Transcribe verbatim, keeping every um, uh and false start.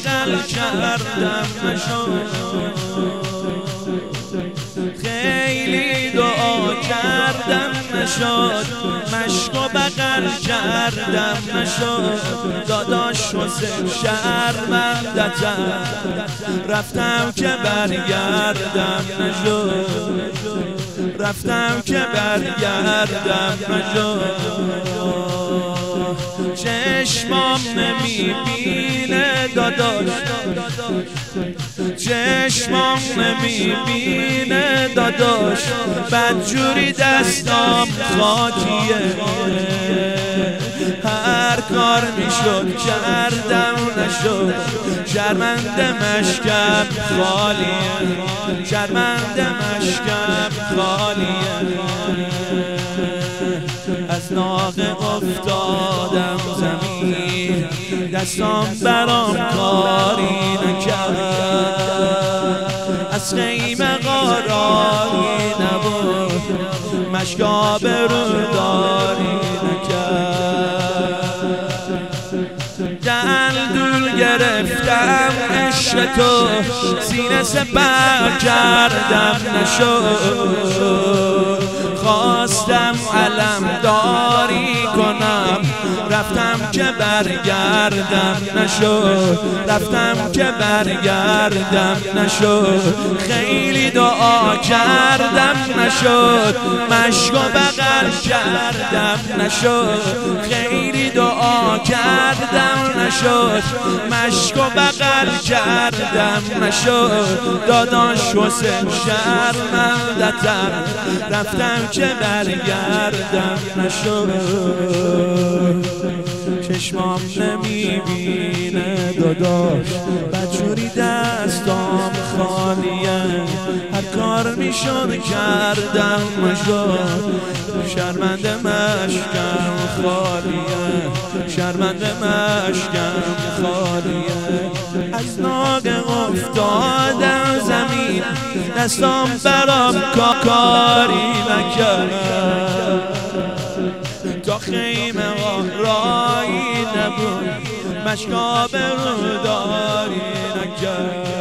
بغل کردم نشد، خیلی دعا کردم نشد، مشک و بغل کردم نشد. داداش حسین شرمندتم، رفتم که برگردم نشد، رفتم که برگردم نشد. چشمام نمیبینه داداش، چشمام نمیبینه داداش، بدجوری دستام خاکیه، هر کار میشد کردم نشد. شرمنده مشکم خالیه، شرمنده مشکم خالیه. از ناقه افتادم زمین، دستام برام کاری نکرد، از خیمه قراری نبود، مشکا بروداری نکرد. دندون گرفتم عشق تو، سینه سپر کردم نشد. خواستم علم داری کنم، رفتم که برگردم نشد، رفتم که برگردم نشد. خیلی دعا کردم نشد، مشک و بغل کردم نشد، خیلی دعا کردم نشد، مشک و بغل کردم نشد. داداش حسین شرمندتم، رفتم که برگردم نشد. چشمام نمیبینه داداش، بدجوری دستام خالیه، هر کار میشد کردم نشد. شرمنده مشکم خالیه، شرمنده مشکم خالیه. از ناگه افتادم زمین، دستام برام کاری نکرد، تا خیمه راهی نبود، مشکا بروداری نکرد.